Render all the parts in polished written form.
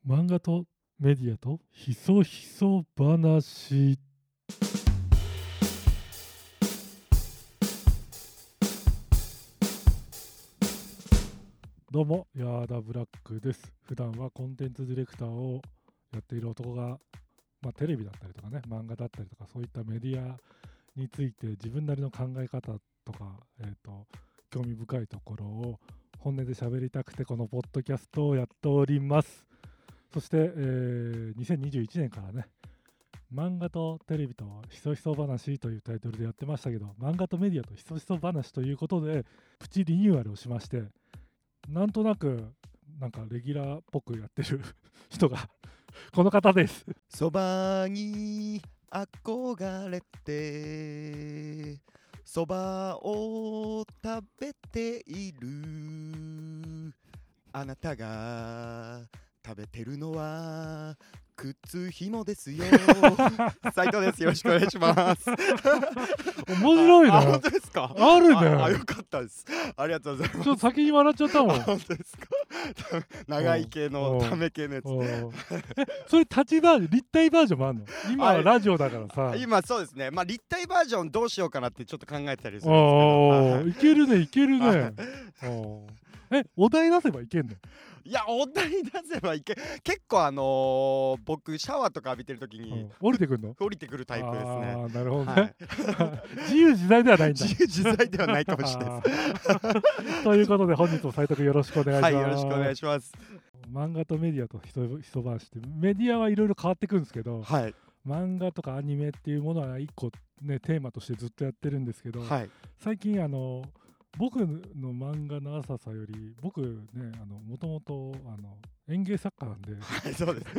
漫画とメディアとひそひそ話。どうもヤーダブラックです。普段はコンテンツディレクターをやっている男が、テレビだったりとかね、漫画だったりとか、そういったメディアについて自分なりの考え方とか、興味深いところを本音で喋りたくてこのポッドキャストをやっております。そして、2021年からね、漫画とテレビとひそひそ話というタイトルでやってましたけど、漫画とメディアとひそひそ話ということでプチリニューアルをしまして、なんとなくレギュラーっぽくやってる人がこの方です。 そばに憧れてそばを食べているあなたが食べてるのは靴ひもですよ斉藤です。よろしくお願いします面白いな。 本当ですか。 あるね。 よかったです。ありがとうございます。 ちょっと先に笑っちゃったもん。 本当ですか。長い系のため系のやつ。 それ立体バージョンもあるの？今はラジオだからさ。 今そうですね。立体バージョンどうしようかなってちょっと考えたりするんですけど。 いけるね。お題出せばいけんの？ いや、お題出せばいけ。結構僕シャワーとか浴びてる時に降りてくるの？ 降りてくるタイプですね。 なるほどね。自由自在ではないんだ。 自由自在ではないかもしれないです。 ということで本日も斉藤君よろしくお願いします。 はい、よろしくお願いします。 漫画とメディアと一晩して、メディアはいろいろ変わってくるんですけど、 はい、 漫画とかアニメっていうものは一個ねテーマとしてずっとやってるんですけど、 はい、 最近僕の漫画の浅さより僕ねもともと園芸作家なんで、 はい、そうです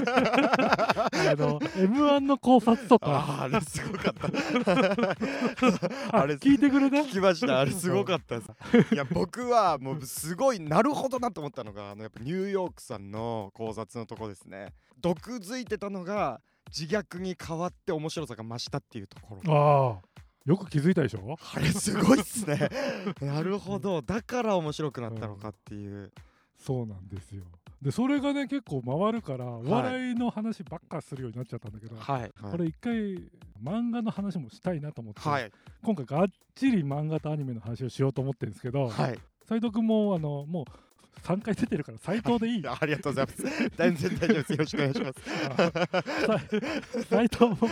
M1 の考察とかあれすごかったあれ聞いてくれた？ 聞きました。あれすごかったですいや、僕はもうすごいなるほどなと思ったのがやっぱニューヨークさんの考察のとこですね。毒づいてたのが自虐に変わって面白さが増したっていうところ。 よく気づいたでしょ？ あれすごいっすねなるほど、だから面白くなったのかっていう、 そうなんですよ。でそれがね結構回るからお笑いの話ばっかするようになっちゃったんだけど、これ一回漫画の話もしたいなと思って、今回がっちり漫画とアニメの話をしようと思ってるんですけど、斉藤君ももう3回出てるから斉藤でいい。 ありがとうございます。全然大丈夫です。よろしくお願いします。 斉藤も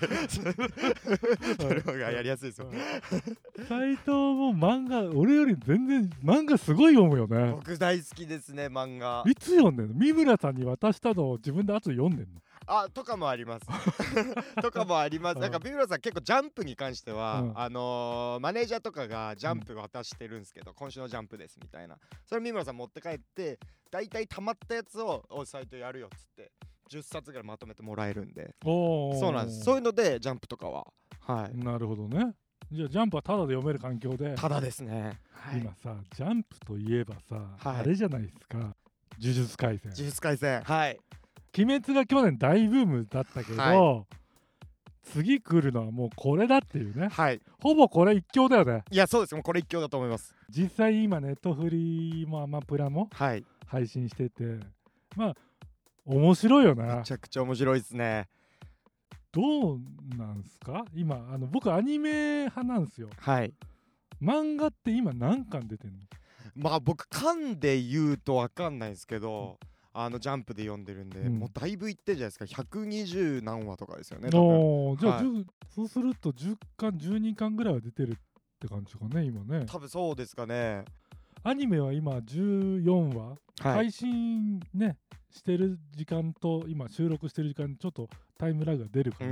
それ方がやりやすいですよ。 斉藤も漫画俺より全然漫画すごい読むよね。 僕大好きですね、漫画。 いつ読んでんの？三村さんに渡したのを自分で後で読んでんの？ とかもありますとかもあります。なんか三村さん結構ジャンプに関しては、マネージャーとかがジャンプ渡してるんですけど、今週のジャンプですみたいな、それ三村さん持って帰ってだいたい溜まったやつをサイトやるよっつって10冊ぐらいまとめてもらえるんで、そうなんです。そういうのでジャンプとかはなるほどね。じゃあジャンプはタダで読める環境で。 タダですね。 今さジャンプといえばさ、あれじゃないですか、呪術廻戦。鬼滅が去年大ブームだったけど、次来るのはもうこれだっていうね、ほぼこれ一強だよね。 いや、そうです。もうこれ一強だと思います。 実際今ネットフリもアマプラも配信してて、面白いよね。 めちゃくちゃ面白いですね。 どうなんすか今僕アニメ派なんですよ。漫画って今何巻出てんの？ 僕巻で言うと分かんないですけど、ジャンプで読んでるんで、もうだいぶいってんじゃないですか。120何話とかですよね。じゃあ、そうすると10巻12巻ぐらいは出てるって感じかね今ね。 多分そうですかね。 アニメは今14話、配信ねしてる時間と今収録してる時間にちょっとタイムラグが出るから、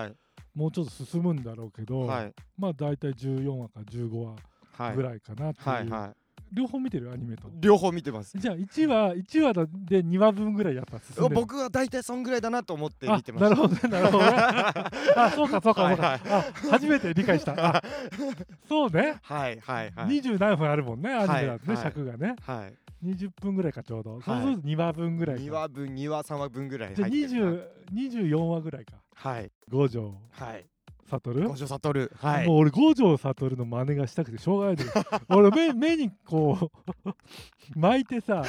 もうちょっと進むんだろうけど、だいたい14話か15話ぐらいかなっていう。両方見てる？アニメと両方見てます。 じゃあ1話で2話分ぐらいやっぱ進んでる？ 僕は大体そんぐらいだなと思って見てました。 なるほどね、なるほどねそうか初めて理解したそうね、20何分あるもんね、アニメだとね、尺がね、20分ぐらいかちょうど、そうすると2話分ぐらいか、2話 3話分ぐらいじゃあ24話ぐらいか、5条、 悟。 五条悟、はい。 もう俺五条悟の真似がしたくてしょうがないで俺目にこう巻いてさ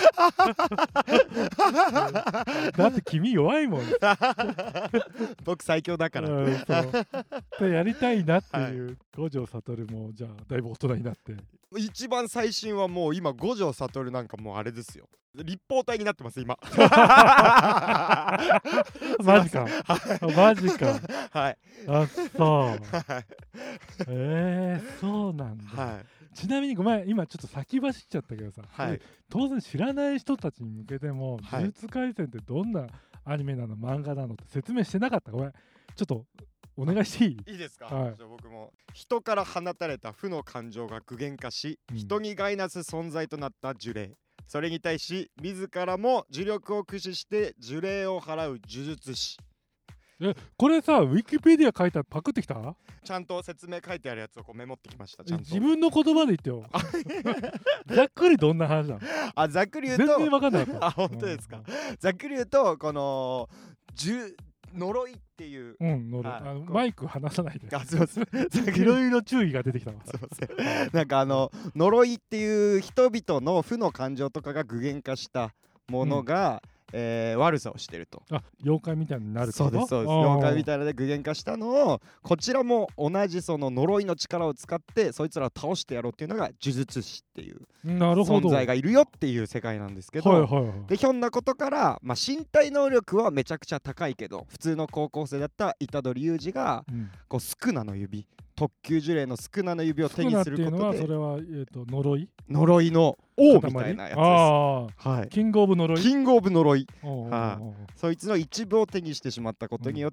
だって君弱いもん僕最強だから、 そうやりたいなっていう、はい、五条悟もじゃあだいぶ大人になって一番最新はもう今五条悟なんかもうあれですよ、立方体になってます今マジかマジかはい、 あそうそうなんだ、はい、ちなみにごめん今ちょっと先走っちゃったけどさ、はい、当然知らない人たちに向けても「呪術廻戦」ってどんなアニメなの漫画なのって説明してなかった。ごめんちょっとお願いしていい？ いいですか、 はい、 じゃあ僕も人から放たれた負の感情が具現化し、人に害なす存在となった呪霊、それに対し自らも呪力を駆使して呪霊を払う呪術師。 これさウィキペディア書いたらパクってきた？ ちゃんと説明書いてあるやつをこうメモってきました。ちゃんと自分の言葉で言ってよざっくりどんな話なの？ ざっくり言うと全然分かんなかった本当ですか、ざっくり言うとこの呪いっていう、 マイク離さないで。 すいませんいろいろ注意が出てきたわ。 すいませんなんか呪いっていう人々の負の感情とかが具現化したものが、悪さをしてると。 妖怪みたいになると。 そうですそうです。妖怪みたいなので具現化したのをこちらも同じその呪いの力を使ってそいつらを倒してやろうっていうのが呪術師っていう存在がいるよっていう世界なんですけど、でひょんなことから、身体能力はめちゃくちゃ高いけど普通の高校生だった虎杖裕二が、こうスクナの指、特級呪霊のスクナの指を手にすることで、 それは、 呪いの王みたいなやつです。はい、 キングオブ呪い。 キングオブ呪い。そいつの一部を手にしてしまったことによって、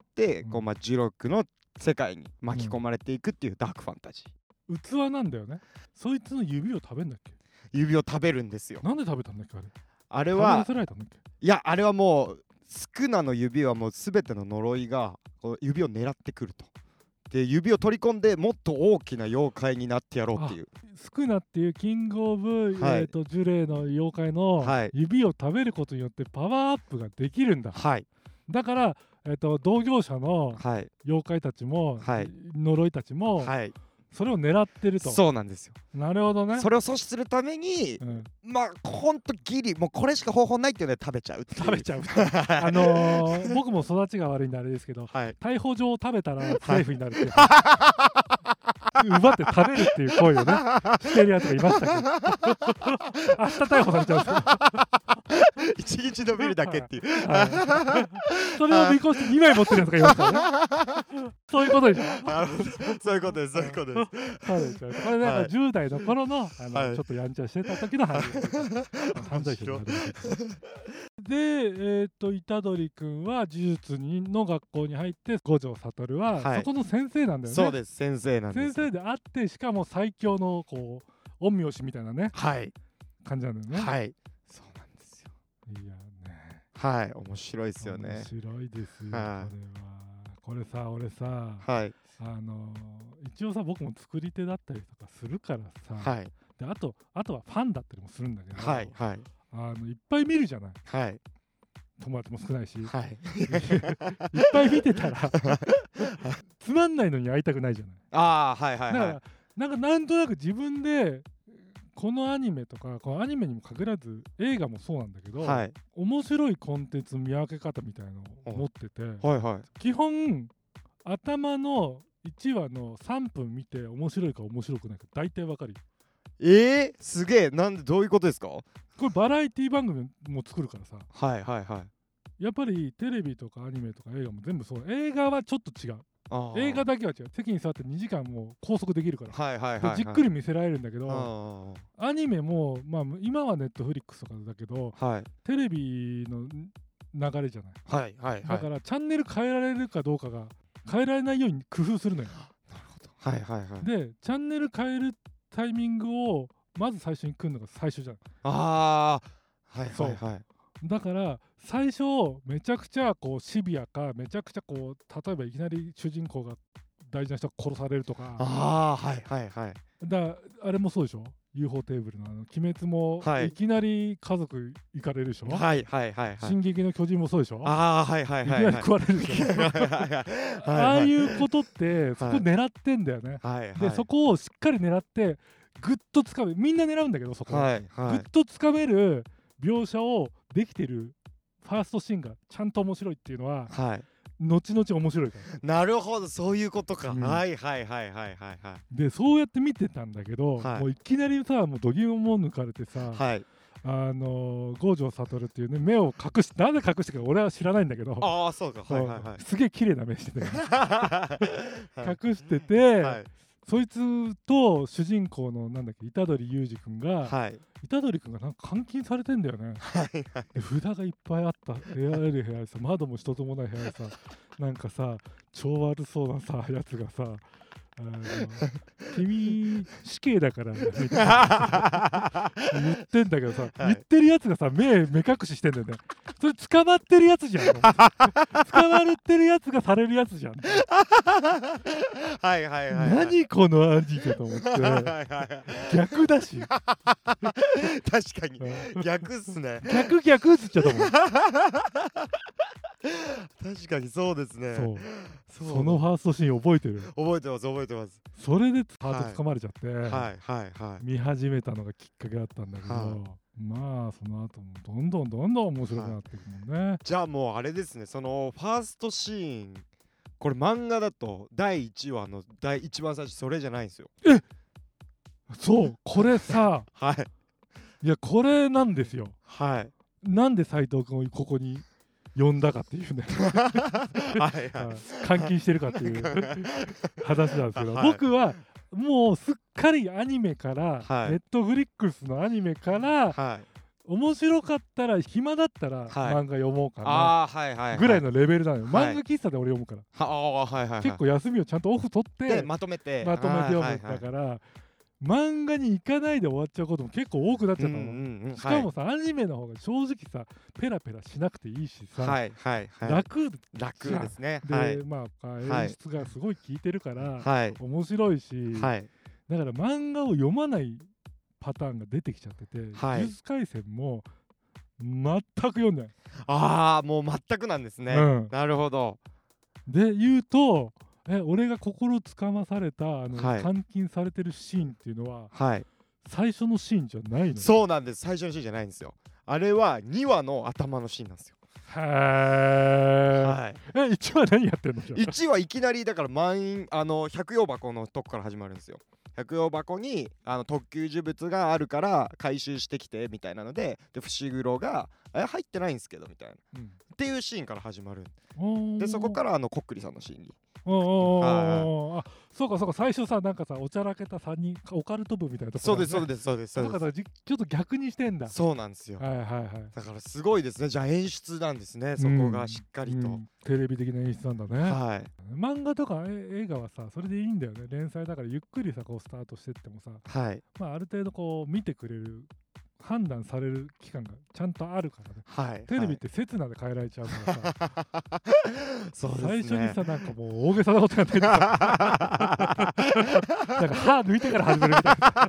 こう呪力の世界に巻き込まれていくっていうダークファンタジー。器なんだよね。そいつの指を食べるんだっけ？ 指を食べるんですよ。 なんで食べたんだっけあれ？ あれはあれはもうスクナの指はもう全ての呪いがこう指を狙ってくると。で指を取り込んでもっと大きな妖怪になってやろうっていう。 スクナっていうキングオブ、呪霊の妖怪の指を食べることによってパワーアップができるんだ。 はい、 だから、同業者の妖怪たちも、呪いたちも、それを狙ってると。 そうなんですよ。 なるほどね。 それを阻止するために、ほんとギリもうこれしか方法ないっていうので食べちゃう。 僕も育ちが悪いんであれですけど、逮捕状を食べたらセーフになるっていう、奪って食べるっていう行為をねしてるやつがいましたけど明日逮捕されちゃうんですよ。一日伸びるだけっていう、 それを見越して2枚持ってるやつがいますからねそういうことでしょ。 そういうことですそういうことです。 これなんか10代の頃のちょっとやんちゃしてた時の話犯罪者で虎杖君は呪術の学校に入って五条悟はそこの先生なんだよね。 そうです、先生なんです。 先生であってしかも最強のこう陰陽師みたいなね、感じなんだよね。 はい、そうなんですよ。 いやね、 はい、面白いですよね。 面白いですよ、これさ俺さ、一応さ僕も作り手だったりとかするからさ、であとはファンだったりもするんだけど、いっぱい見るじゃない。友達も少ないし、いっぱい見てたらつまんないのに会いたくないじゃない。だからなんとなく自分でこのアニメとかこのアニメにも限らず映画もそうなんだけど、面白いコンテンツ見分け方みたいなのを持ってて、基本頭の1話の3分見て面白いか面白くないか大体わかるよ。 すげえ。なんでどういうことですか？これバラエティ番組も作るからさ。やっぱりテレビとかアニメとか映画も全部そう。映画はちょっと違う。映画だけは違う。席に座って2時間も拘束できるから、じっくり見せられるんだけど、アニメも、今はネットフリックスとかだけど、テレビの流れじゃない。だからチャンネル変えられるかどうかが変えられないように工夫するのよ。でチャンネル変えるタイミングをまず最初に来るのが最初じゃん。だから最初めちゃくちゃこうシビアか、めちゃくちゃこう例えばいきなり主人公が大事な人が殺されるとか、あれもそうでしょ。 UFO テーブルの鬼滅もはいいきなり家族行かれるでしょ、 はいはいはいはい。 進撃の巨人もそうでしょ、 ああはいはいはいはい。 いきなり食われるでしょああいうことってそこ狙ってんだよね、 はいはい。 でそこをしっかり狙ってぐっとつかめ、みんな狙うんだけどそこ、 はいはいぐっとつかめる描写をできてるファーストシーンがちゃんと面白いっていうのははい。 後々面白いからなるほど、そういうことか。 うんはいはいはいはいはいはい。 でそうやって見てたんだけど、 はいもういきなりさもう度肝も抜かれてさ、 はい。 郷城悟っていうね目を隠して、なぜ隠してか俺は知らないんだけど、 ああそうか。はいはいはい。 すげえ綺麗な目しててはい隠してて、 はいそいつと主人公のなんだっけ虎杖裕二君が、 はい虎杖君がなんか監禁されてんだよね。 はいはい。 で札がいっぱいあった部屋ある部屋でさ、窓も一つもない部屋でさ、なんかさ超悪そうなさやつがさ、君死刑だからみたいな言ってんだけどさ、言ってるやつがさ目隠ししてんだよね。それ捕まってるやつじゃん捕まってるやつがされるやつじゃんはいはいはい。 何このアニメと思ってはいはいはい。 逆だし確かに逆っすね。 逆っつっちゃったもん確かにそうですね。 そうそのファーストシーン覚えてる？ 覚えてます覚えてます。 それでハート掴まれちゃって、 はいはいはい。 見始めたのがきっかけだったんだけど、 はまあその後もどんどん面白くなっていくもんね、 じゃあもうあれですね、そのファーストシーン、これ漫画だと第1話の一番最初それじゃないんですよ。 そうこれさはいいやこれなんですよ。 はいなんで斉藤君をここに呼んだかっていうねはいはい監禁してるかっていう話なんですけど、 はい僕はもうすっかりアニメから、 はいネットフリックスのアニメからはい。 面白かったら暇だったらはい漫画読もうかなああはいはい。 ぐらいのレベルなのよ、 はい漫画喫茶で俺読むから、 ああはいはいはい。 結構休みをちゃんとオフ取ってでまとめて読むんだら。 から、漫画に行かないで終わっちゃうことも結構多くなっちゃったの、しかもさ、アニメの方が正直さペラペラしなくていいしさ、 はいはいはい。 楽楽ですね。 で、 はいまあはい演出がすごい効いてるから、 はい面白いし、 はいだから漫画を読まないパターンが出てきちゃってて、 はい呪術廻戦も全く読んでない。 ああもう全くなんですね。 うんなるほど。 で言うと俺が心つかまされたはい監禁されてるシーンっていうのははい。 最初のシーンじゃないのよ。 そうなんです。最初のシーンじゃないんですよ。あれは2話の頭のシーンなんですよ。 へー、 はい。 1話何やってんのじゃあ 1話いきなりだから百葉箱のとこから始まるんですよ。百葉箱に特級呪物があるから回収してきてみたいなので、伏黒が入ってないんですけどみたいなっていうシーンから始まる。でそこからこっくりさんのシーンに。 あそうかそうか、最初さなんかさおちゃらけた3人オカルト部みたいなとこそうろですそうですそうですそうだからです。 ちょっと逆にしてんだ。 そうなんですよ。 はいはいはい。 だからすごいですね。じゃあ演出なんですね、そこがしっかりと。 テレビ的な演出なんだね。 はい漫画とか映画はさそれでいいんだよね。連載だからゆっくりさこうスタートしてってもさ、 はいまあある程度こう見てくれる判断される期間がちゃんとあるからね。 はい。 テレビって刹那で変えられちゃうからさ、 そうですね。 最初にさなんかもう大げさなことやってるなんか歯抜いてから始めるみたいな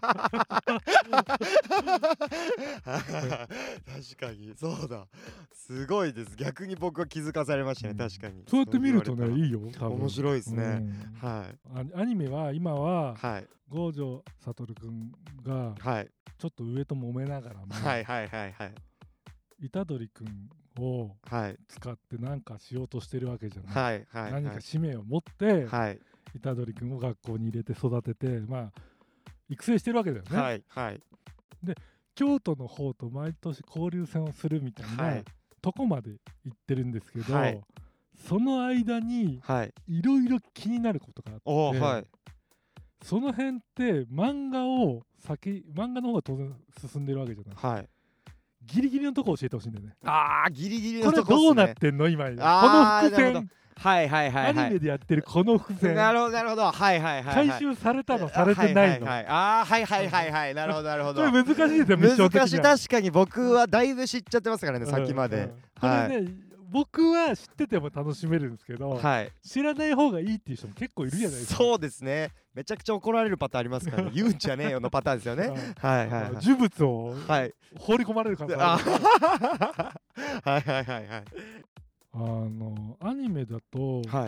確かにそうだ。すごいです。逆に僕は気づかされましたね。確かに。 そうやって見るとねそう言われいいよ多分。 たら面白いですね。 うんはいアニメは今ははい郷城悟君がはいちょっと上と揉めながらも、 はいはいはいはい虎杖君をはい使って何かしようとしてるわけじゃない、 はいはい何か使命を持ってはい虎杖君を学校に入れて育てて、まあ育成してるわけだよね、 はいはい京都の方と毎年交流戦をするみたいな、 はいとこまで行ってるんですけど、 はいその間にはいいろいろ気になることがあって、 おーはいその辺って漫画の方が当然進んでるわけじゃない、 はい。 ギリギリのとこ教えてほしいんだよね。 あーギリギリこれのとこっすね。 どうなってんの今、このあー伏線、 はいはいはいはい。 アニメでやってるこの伏線、 なるほどなるほど。はいはいはいはい。 回収されたのされてないの、 はいはいはい、ああはいはいはいはい。なるほどなるほど。 これ難しいですよ、ミッション的には難しい。確かに僕はだいぶ知っちゃってますからね、先まで。 こはいれね、 僕は知ってても楽しめるんですけど、 はい、 知らない方がいいっていう人も結構いるじゃないですか。 そうですね。めちゃくちゃ怒られるパターンありますからね。言うんじゃねえよのパターンですよね。はいはいはい。 呪物をはい放り込まれる可能性あある。 はいはいはいはい。 アニメだとはい。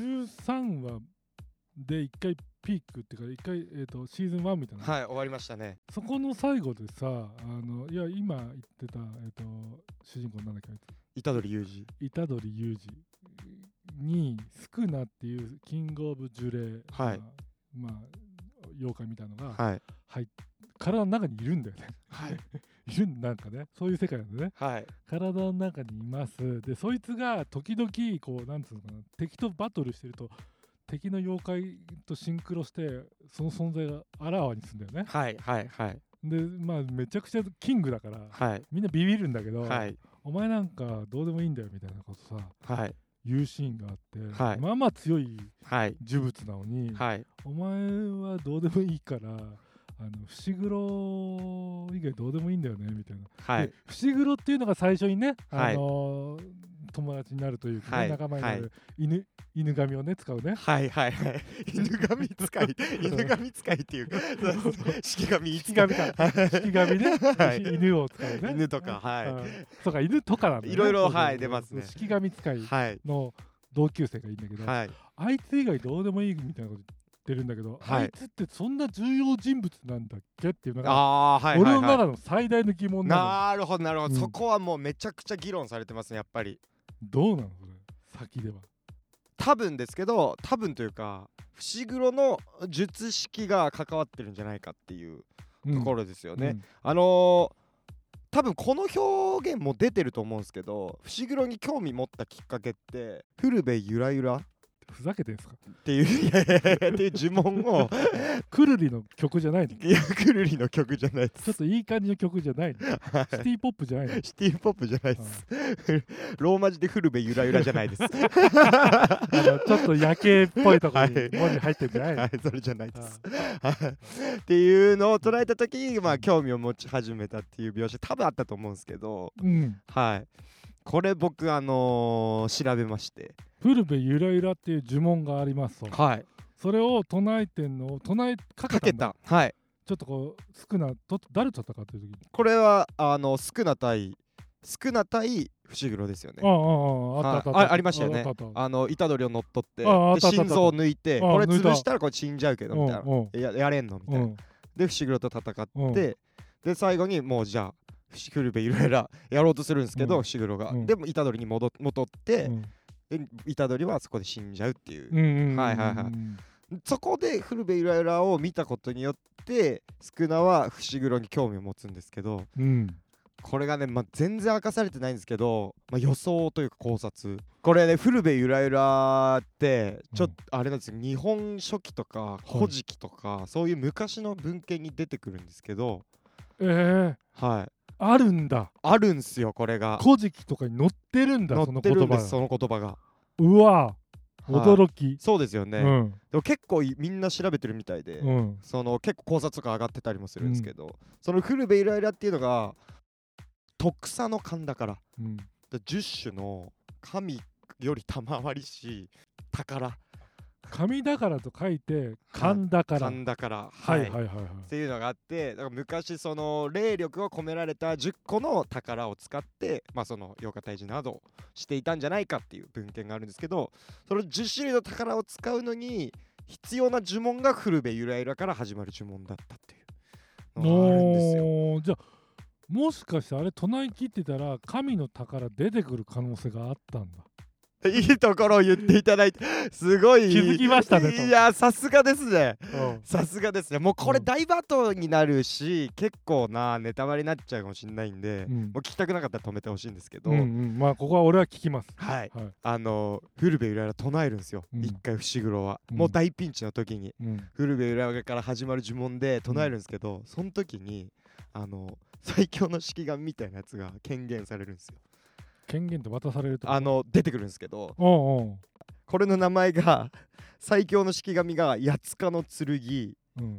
13話で1回ピークっていうか1回、シーズン1みたいな、 はい、終わりましたね。 そこの最後でさ、いや今言ってた、主人公なんだっけ、あいつ虎杖裕二。 虎杖裕二にスクナっていうキングオブ呪霊、 はい、 まあ妖怪みたいなのが、 はい、 体の中にいるんだよね。 はい、 いるんなんかね、そういう世界なんでね。 はい、 体の中にいます。で、そいつが時々こうなんつうのかな、敵とバトルしてると敵の妖怪とシンクロしてその存在があらわにするんだよね。 はいはいはい。 で、まあめちゃくちゃキングだから、 はい、 みんなビビるんだけど、 はい、 お前なんかどうでもいいんだよみたいなことさ、 はい、 言うシーンがあって、 はい、 まあまあ強いはい、 呪物なのに、 はい、 お前はどうでもいいから伏黒以外どうでもいいんだよねみたいな。 はい、 で伏黒っていうのが最初にね、 はい友達になるというか、ね、 はい仲間になる犬神をね使うね。 はいはいはい。犬神使い、犬神使いっていうか、式神式神か。式神ね、 はい犬を使うね。 犬とか、はい。 そうか、犬とかなんだね。 いろいろ、 そうそうはい、出ますね。 式神使いはい。 の同級生がいいんだけど、 はい。 あいつ以外どうでもいいみたいなこと言ってるんだけど、 はいあいつってそんな重要人物なんだっけっていうのが、 ああ、はい俺はいはい。 の中の最大の疑問なの。 なるほどなるほど、 うんそこはもうめちゃくちゃ議論されてますね、やっぱり。 どうなのそれ、先では。 多分ですけど、多分というか、伏黒の術式が関わってるんじゃないかっていうところですよね。多分この表現も出てると思うんですけど、伏黒に興味持ったきっかけって古部ゆらゆらふざけてんすかっていうっていう呪文をくるりの曲じゃないの？ いや、くるりの曲じゃないです。 ちょっといい感じの曲じゃないの？シティポップじゃないの？ シティポップじゃないです。ローマ字で古部ゆらゆらじゃないです。 ちょっと夜景っぽいところに文字入ってんじゃないの？ はい、それじゃないです。っていうのを捉えた時に、まあ興味を持ち始めたっていう描写多分あったと思うんですけど、 うん、 はい。これ僕調べまして、 古部ゆらゆらっていう呪文がありますと。 はい。 それを唱えてんのをかけた。 はい。 ちょっとこう誰と戦ってる時に。 これはスクナ対伏黒ですよね。ありましたよね。虎杖を乗っ取って心臓を抜いて、これ潰したらこれ死んじゃうけどみたいな、やれんのみたいな。で伏黒と戦って、で最後にもうじゃあ古部ゆらゆらやろうとするんですけど、伏黒がでも虎杖に戻って、で虎杖はそこで死んじゃうっていう。はいはいはい。そこで古部ゆらゆらを見たことによってスクナは伏黒に興味を持つんですけど、これがね、全然明かされてないんですけど、予想というか考察、これね古部ゆらゆらってちょっとあれなんですよ、日本書紀とか古事記とか、そういう昔の文献に出てくるんですけど、はい、 あるんだ。 あるんすよ、これが古事記とかに載ってるんだ。 載ってるんです、その言葉が。 うわ驚き。 そうですよね。でも結構みんな調べてるみたいで、その結構考察とか上がってたりもするんですけど、その古部ゆらゆらっていうのが特差の勘だから、10種の神より賜りし宝、 神だからと書いて勘だから、 はいっていうのがあって、だから昔その霊力が込められた10個の宝を使って、その妖怪退治などをしていたんじゃないかっていう文献があるんですけど、その10種類の宝を使うのに必要な呪文が古部ゆらゆらから始まる呪文だったっていうのがあるんですよ。 じゃあもしかしてあれ唱え切ってたら神の宝出てくる可能性があったんだ。 いいところを言っていただいて、すごい気づきましたね。 いや、さすがですね。さすがですね。もうこれ大バトになるし、結構なネタバレになっちゃうかもしれないんで、もう聞きたくなかったら止めてほしいんですけど、 ここは俺は聞きます。 はい。古部ゆらゆら唱えるんですよ、一回伏黒は。もう大ピンチの時に古部ゆらゆらから始まる呪文で唱えるんですけど、その時に最強の式神みたいなやつが権限されるんですよ。 権限って渡されると出てくるんですけど、これの名前が最強の式神が八つかの剣、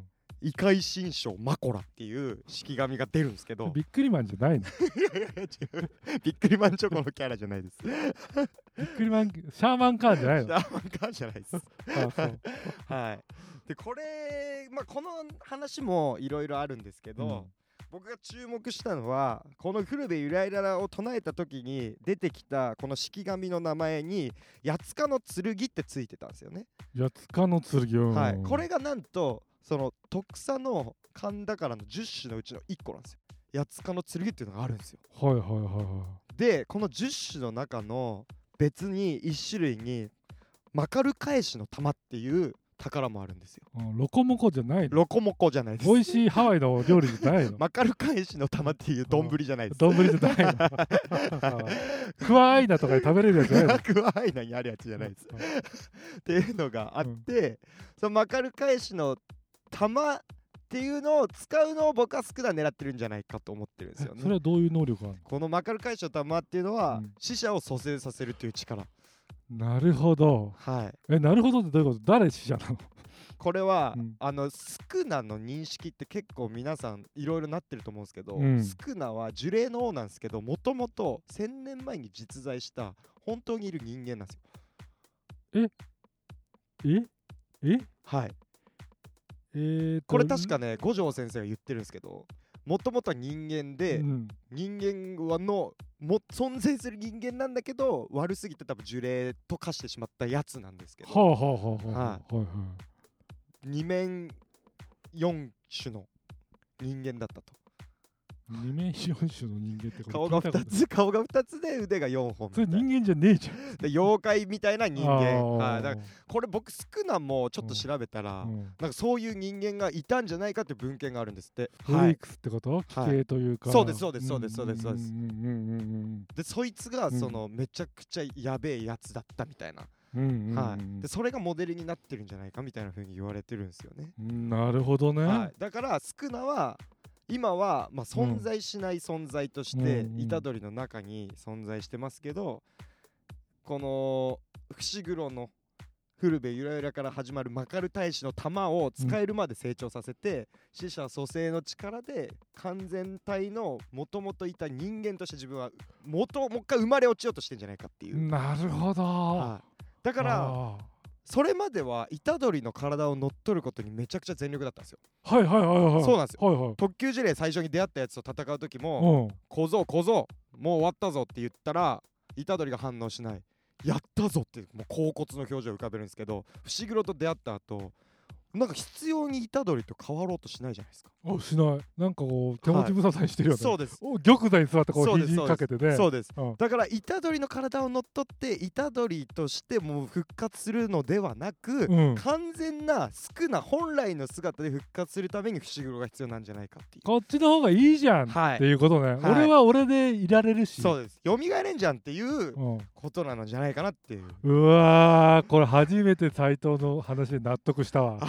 異界新章マコラっていう式神が出るんですけどビックリマンじゃないの？ ビックリマンチョコのキャラじゃないです。 ビックリマンシャーマンカーンじゃないの？ シャーマンカーンじゃないです。 あ、そうはい。でこれ、この話もいろいろあるんですけど、僕が注目したのはこの古部ゆらゆらを唱えた時に出てきたこの式神の名前に八塚の剣ってついてたんですよね。 八塚の剣、 はい、これがなんとその徳佐の神宝の10種のうちの1個なんですよ。八塚の剣っていうのがあるんですよ。 はいはいはいはい。 でこの10種の中の別に1種類にまかる返しの玉っていう宝もあるんですよ。 ロコモコじゃないの？ ロコモコじゃないです。 美味しいハワイの料理じゃないの？ まかる返しの玉っていう丼じゃないです。 丼じゃないの？クワアイナとかで食べれるやつじゃないの？ クワアイナにあるやつじゃないです。っていうのがあって、そのまかる返しの玉っていうのを使うのを僕は少な狙ってるんじゃないかと思ってるんですよね。 それはどういう能力があるの？ このまかる返しの玉っていうのは、死者を蘇生させるという力。 なるほど。 はい。 なるほどってどういうこと？誰死者なの？ これは、スクナの認識って結構皆さんいろいろなってると思うんですけど、スクナは呪霊の王なんですけど、もともと1000年前に実在した本当にいる人間なんですよ。はい。これ確かね五条先生が言ってるんですけど、もともとは人間で、人間は存在する人間なんだけど悪すぎて多分呪霊と化してしまったやつなんですけど、2面4種の人間だったと。 2面4種の人間ってこと？ 顔が2つで腕が4本みたいな。 それ人間じゃねえじゃん。 で妖怪みたいな人間。だからこれ僕スクナもちょっと調べたら、なんかそういう人間がいたんじゃないかって文献があるんですって。 フリークスってこと？奇形というか。 そうです。でそいつがそのめちゃくちゃやべえやつだったみたいな。でそれがモデルになってるんじゃないかみたいな風に言われてるんですよね。 なるほどね。 だからスクナは今は存在しない存在として虎杖の中に存在してますけど、この伏黒の古部ゆらゆらから始まるまかる大使の玉を使えるまで成長させて、死者蘇生の力で完全体のもともといた人間として自分はもう一回生まれ落ちようとしてんじゃないかっていう。 なるほど。 だからそれまでは虎杖の体を乗っ取ることにめちゃくちゃ全力だったんですよ。そうなんですよ。特級呪霊最初に出会ったやつと戦う時も「小僧もう終わったぞ」って言ったら虎杖が反応しない「やったぞ」ってもう恍惚の表情を浮かべるんですけど、伏黒と出会った後なんか必要に虎杖と変わろうとしないじゃないですか。 しない。なんかこう手持ち無沙汰にしてるよね。 そうです。 玉座に座ってこう肘にかけてね。 そうです。だから虎杖の体を乗っ取って虎杖としてもう復活するのではなく、完全なスクナ本来の姿で復活するために伏黒が必要なんじゃないかっていう。 こっちの方がいいじゃんっていうことね。俺は俺でいられるし。 そうです。蘇れんじゃんっていうことなのじゃないかなっていう。 うわー、これ初めて斉藤の話で納得したわ。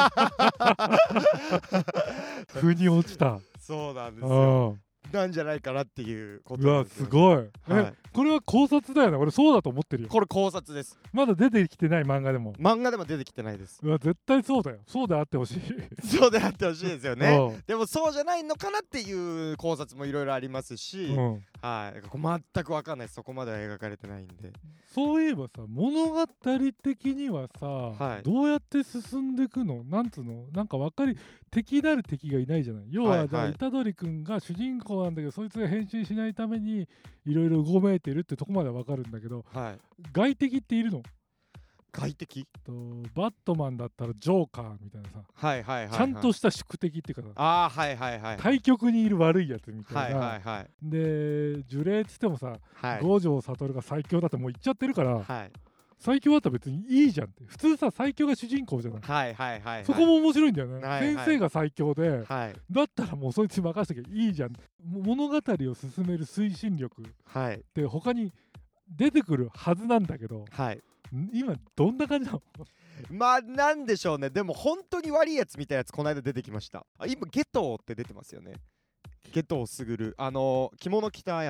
腑に落ちた。 そうなんですよ。なんじゃないかなっていうことなんですよ。 すごい。これは考察だよね。俺そうだと思ってるよ。 これ考察です。 まだ出てきてない漫画でも。 出てきてないです。 絶対そうだよ。そうであってほしい。 そうであってほしいですよね。でもそうじゃないのかなっていう考察もいろいろありますし、全く分かんないです。そこまでは描かれてないんで。 そういえばさ、物語的にはさ、どうやって進んでいくの？なんつうの？なんか敵なる敵がいないじゃない。要は虎杖君が主人公なんだけど、そいつが変身しないためにいろいろうごめいてるってとこまでは分かるんだけど、外敵っているの？ 外敵バットマンだったらジョーカーみたいなさ、ちゃんとした宿敵っていうかさ、対極にいる悪いやつみたいな。で呪霊っつってもさ、五条悟が最強だってもう言っちゃってるから、最強だったら別にいいじゃんって。普通さ、最強が主人公じゃない。そこも面白いんだよね。先生が最強で、だったらもうそいつに任せときゃいいじゃん。物語を進める推進力って他に出てくるはずなんだけど、今どんな感じなの？ なんでしょうね。でも本当に悪いやつみたいなやつこの間出てきました。今ゲトウって出てますよね。ゲトウスグル、着物着たやつ。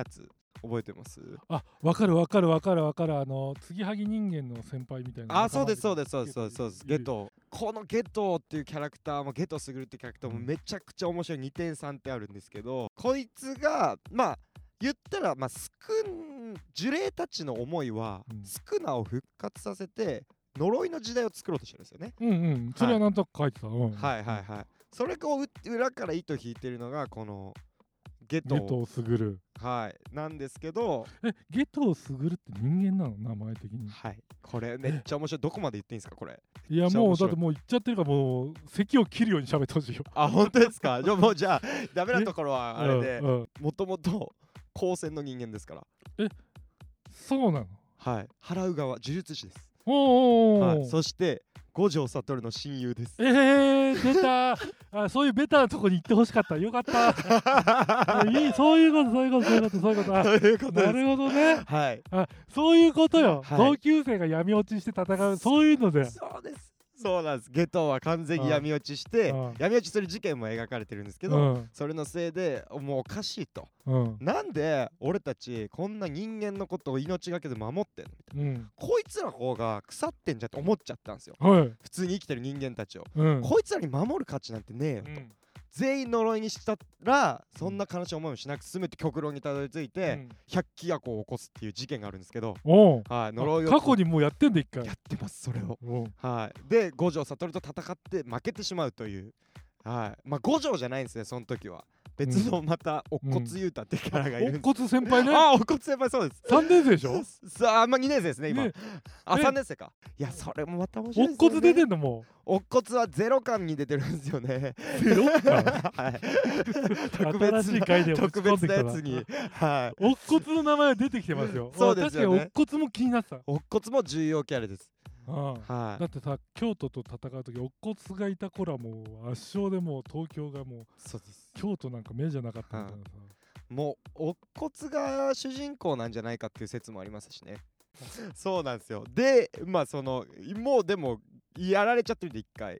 覚えてます？ あ、わかるわかるわかるわかる。継ぎはぎ人間の先輩みたいな。 あ、そうですそうですそうですそうです。ゲト、このゲトっていうキャラクターも、ゲトスグルっていうキャラクターもめちゃくちゃ面白い2点3点あるんですけど、こいつがまあ言ったら呪霊たちの思いは、スクナを復活させて呪いの時代を作ろうとしてるんですよね。 うんうん、それはなんとか書いてた。 はいはいはい。それを裏から糸引いてるのがこのゲトウスグル、 はいなんですけど、 ゲトウスグルって人間なの、名前的に。 はい、これめっちゃ面白い。どこまで言っていいんですかこれ。 いやもうだってもう言っちゃってるから、もう咳を切るように喋ってほしいよ。 あ、本当ですか？じゃあダメなところはあれで、もともと光線の人間ですから。 そうなの？ はい、払う側呪術師です。 はい、 そして五条悟の親友です。 出たあ、そういうベタなとこに行ってほしかった。よかったそういうことなるほどね。 はい、 そういうことよ、 はい、 同級生が闇落ちして戦う、そういうので。 そうです。そうなんです。ゲトは完全に闇落ちして闇落ちする事件も描かれてるんですけど、それのせいでもうおかしいと、なんで俺たちこんな人間のことを命がけで守ってんのみたいな、こいつらの方が腐ってんじゃって思っちゃったんですよ、普通に生きてる人間たちを、こいつらに守る価値なんてねえよと、全員呪いにしたらそんな悲しい思いもしなく済むって極論にたどり着いて、百鬼夜行を起こすっていう事件があるんですけど、呪いを過去にもうやってんで、一回やってます、それを。で五条悟と戦って負けてしまうという、五条じゃないんですね、その時は別のまた乙骨雄太ってキャラがいるんです。 乙骨先輩ね。 乙骨先輩、そうです。 3年生でしょ。 さあ、2年生ですね今。3年生か。いや、それもまた面白いですよね。 乙骨出てんの？もう乙骨は0巻に出てるんですよね。 0巻はい。 新しい回で特別なやつに、 乙骨の名前出てきてますよ。 そうですよね。 確かに乙骨も気になってた。 乙骨も重要キャラです。 だってさ、京都と戦う時乙骨がいた頃はもう圧勝で、もう東京がもう京都なんか目じゃなかったみたいなさ、 もう乙骨が主人公なんじゃないかっていう説もありますしね。そうなんですよ。でもうでもやられちゃってるんで、一回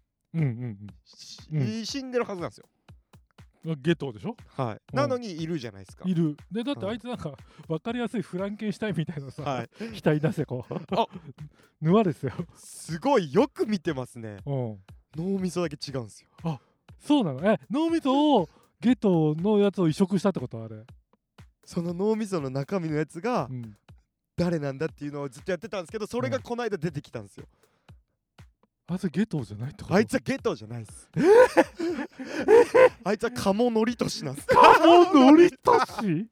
死んでるはずなんですよ。 ゲトでしょ。 なのにいるじゃないですか。 いる。でだってあいつなんか分かりやすいフランケンシュタインみたいなさ、額出せこう沼ですよ。 すごいよく見てますね。脳みそだけ違うんですよ。 あ、そうなの。脳みそをゲトのやつを移植したってこと？あれ、 その脳みその中身のやつが誰なんだっていうのをずっとやってたんですけど、それがこの間出てきたんですよ。 あいつゲトじゃないってこと？ あいつはゲトじゃないです。あいつは鴨のりとしなんです。 鴨のりとし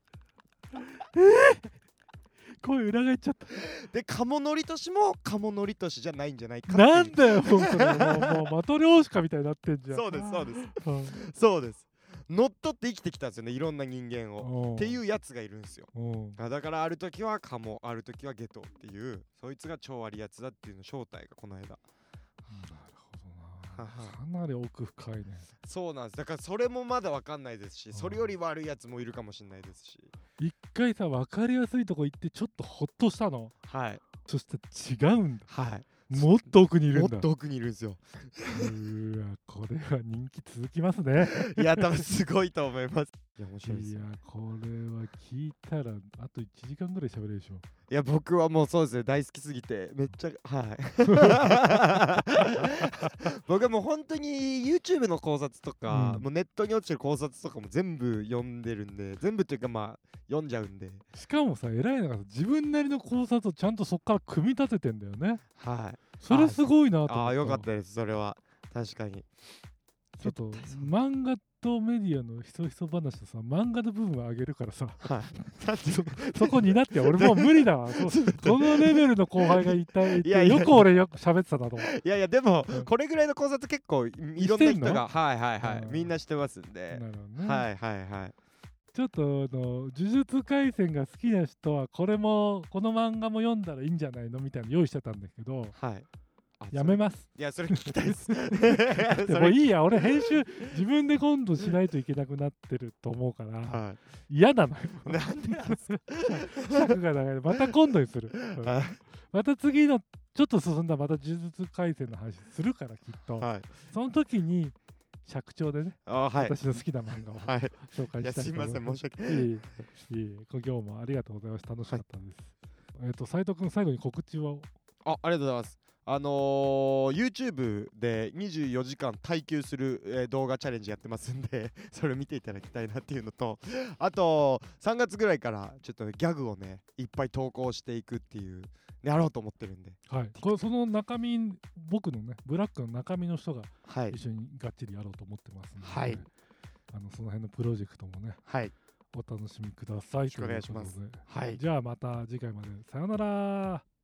声裏返っちゃった。 で、鴨のりとしも鴨のりとしじゃないんじゃないか。 なんだよ、もうマトリョーシカみたいになってんじゃん。 そうですそうですそうです。乗っ取って生きてきたんですよね、いろんな人間をっていうやつがいるんですよ。だからある時はカモ、ある時はゲトっていう、そいつが超悪いやつだっていうの正体がこの間。 なるほどな。かなり奥深いね。 そうなんです。だからそれもまだ分かんないですし、それより悪いやつもいるかもしれないですし。 一回さ、分かりやすいとこ行ってちょっとホッとしたの。そして違うんだ。もっと奥にいるんだ。 もっと奥にいるんですよ。 これは人気続きますね。 いや、多分すごいと思います。いや、面白いです。 いや、これは聞いたらあと1時間ぐらい喋れるでしょ。 いや、僕はもうそうですね、大好きすぎてめっちゃ僕はもう本当に YouTube の考察とか、もうネットに落ちてる考察とかも全部読んでるんで、全部っていうか読んじゃうんで。 しかもさ、偉いのが自分なりの考察をちゃんとそっから組み立ててんだよね。それすごいなと思った。 よかったです、それは。確かに。 ちょっと漫画とメディアのひそひそ話とさ、漫画の部分を上げるからさ、そこになって俺もう無理だわ。このレベルの後輩がいたいってよく俺喋ってたなと思う。 いやでもこれぐらいの考察結構いろんな人がみんなしてますんで。 ちょっと呪術廻戦が好きな人はこの漫画も読んだらいいんじゃないのみたいな用意してたんだけど、やめます。 いや、それ聞きたいです。 でもいいや、俺編集自分で今度しないといけなくなってると思うから嫌なのよ。 なんでなんですか。 尺が長い。また今度にする。また次のちょっと進んだまた呪術廻戦の話するから、きっとその時に尺調でね、 はい、 私の好きな漫画を、 はい、 紹介したいと思います。 すいません、申し訳ない。 いい今日もありがとうございました。楽しかったです。斉藤君、最後に告知を。 ありがとうございます。YouTube で24時間耐久する、動画チャレンジやってますんでそれを見ていただきたいなっていうのと、あと3月ぐらいからちょっと、ね、ギャグをねいっぱい投稿していくっていうやろうと思ってるんで、 はい、これその中身、僕のねブラックの中身の人がはい、 一緒にがっちりやろうと思ってますので、 はい、 その辺のプロジェクトもね、 はい、 お楽しみください。よろしくお願いします。 じゃあまた次回までさようなら。